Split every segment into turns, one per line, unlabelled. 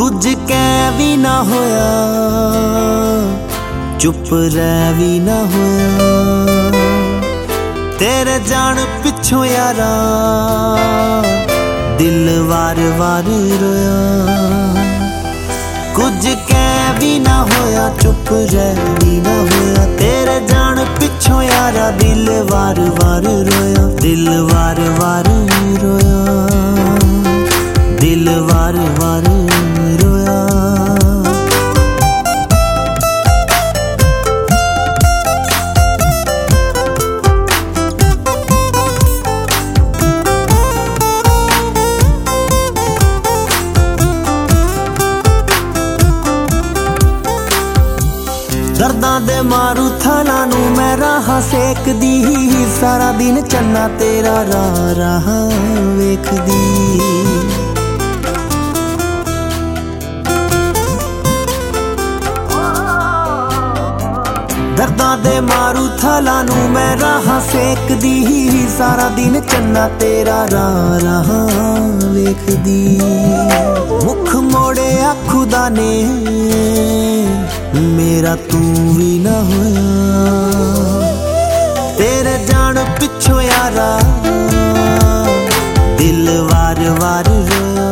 कुछ कह भी ना होया, चुप रह भी ना होया। तेरे जान पिछों यारा दिल वार वार रोया। कुछ कह भी ना होया, चुप रह भी ना होया। तेरे जान पिछों यारा दिल वार वार रोया। दिल वार वार रोया, दिल वार वार रोया। दर्दां दे मारू थाला नू मैं राह सेकदी, सारा दिन चन्ना तेरा राह वेखदी। दर्दां दे मारू थाला नू मैं राह सेकदी, सारा दिन चन्ना तेरा राह वेखदी। मुख मोड़े खुदा ने मेरा तू भी ना होया। तेरे जान पिछों यारा दिल वार वार रोया।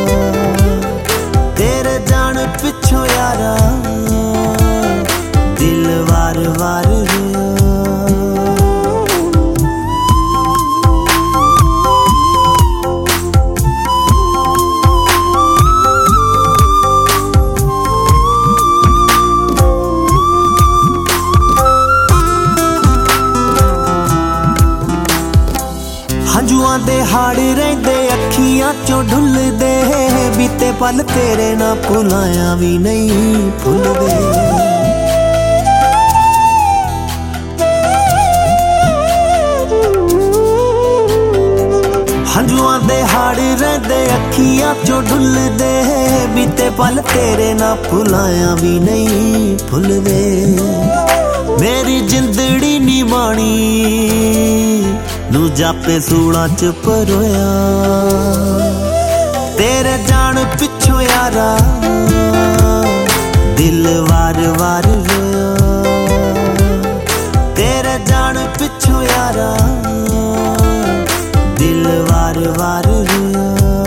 तेरे जान पिछों यारा दिल वार वार रोया। हंजुआं दे हाड़ रहिंदे अखियां चों ढुलदे, बीते पल तेरे ना भुलाया भी नहीं भुलदे। हंजुआं दे हाड़ रहिंदे अखियां चों ढुलदे, बीते पल तेरे ना भुलाया भी नहीं भुलदे। मेरी जिंदड़ी नी माणी नू जापे सूला च परोया। तेरे जान पिछों यारा दिल वार वार रोया। तेरे जान पिछों यारा दिल वार वार रोया।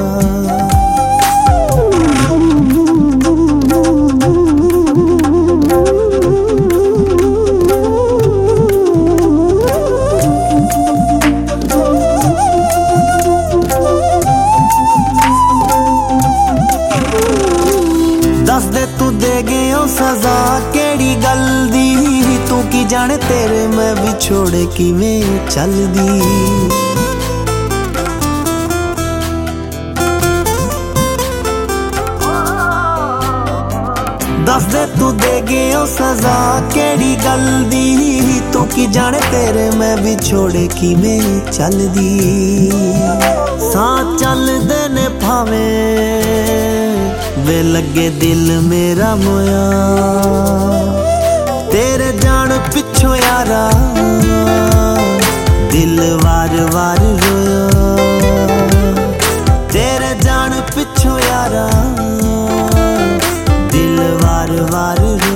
दस दे तू दे गए सजा केड़ी गल दी, तू की जाने तेरे मैं विछोड़े किवें चलदी। दस दे तू दे गए सजा केड़ी गल दी, तू की जाने तेरे मैं विछोड़े किवें चलदी। सां चलदे ने भावें वे लगे दिल मेरा मोया। तेरे जान पिछों यारा दिल वार वार रोया। तेरे जान पिछों यारा दिल वार वार रोया।